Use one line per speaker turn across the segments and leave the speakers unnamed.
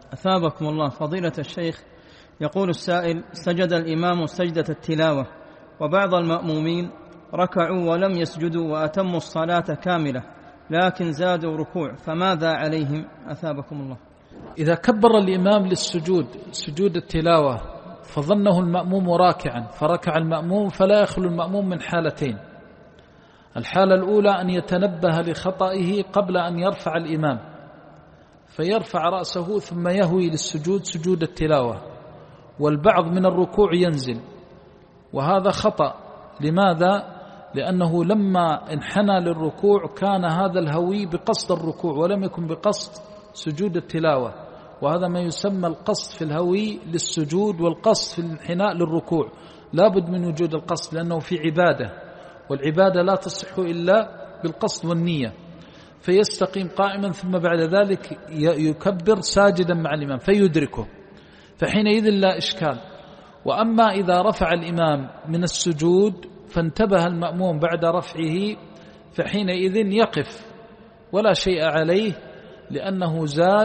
أثابكم الله فضيلة الشيخ. يقول السائل: سجد الإمام سجدة التلاوة وبعض المأمومين ركعوا ولم يسجدوا وأتموا الصلاة كاملة لكن زادوا ركوع، فماذا عليهم؟ أثابكم الله.
إذا كبر الإمام للسجود سجود التلاوة فظنه المأموم راكعا فركع المأموم، فلا يخلو المأموم من حالتين. الحالة الأولى أن يتنبه لخطئه قبل أن يرفع الإمام فيرفع رأسه ثم يهوي للسجود سجود التلاوة، والبعض من الركوع ينزل، وهذا خطأ. لماذا؟ لأنه لما انحنى للركوع كان هذا الهوي بقصد الركوع ولم يكن بقصد سجود التلاوة، وهذا ما يسمى القصد في الهوي للسجود والقصد في الانحناء للركوع. لا بد من وجود القصد لأنه في عبادة، والعبادة لا تصح إلا بالقصد والنية. فيستقيم قائما ثم بعد ذلك يكبر ساجدا مع الإمام فيدركه، فحينئذ لا إشكال. وأما إذا رفع الإمام من السجود فانتبه المأموم بعد رفعه فحينئذ يقف ولا شيء عليه، لأنه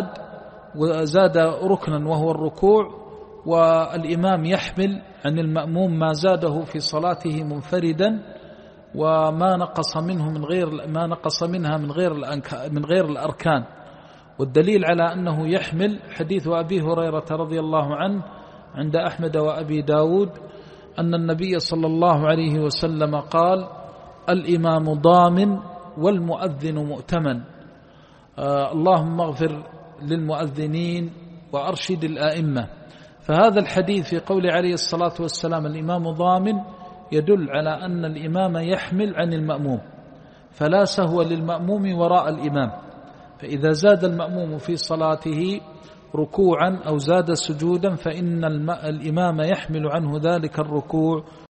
زاد ركنا وهو الركوع، والإمام يحمل عن المأموم ما زاده في صلاته منفردا وما نقص منها من غير الأركان. والدليل على أنه يحمل حديث أبي هريرة رضي الله عنه عند أحمد وأبي داود أن النبي صلى الله عليه وسلم قال: الإمام ضامن والمؤذن مؤتمن. اللهم اغفر للمؤذنين وأرشد الآئمة. فهذا الحديث في قول عليه الصلاة والسلام الإمام ضامن يدل على أن الإمام يحمل عن المأموم، فلا سهو للمأموم وراء الإمام. فإذا زاد المأموم في صلاته ركوعا أو زاد سجودا فإن الإمام يحمل عنه ذلك الركوع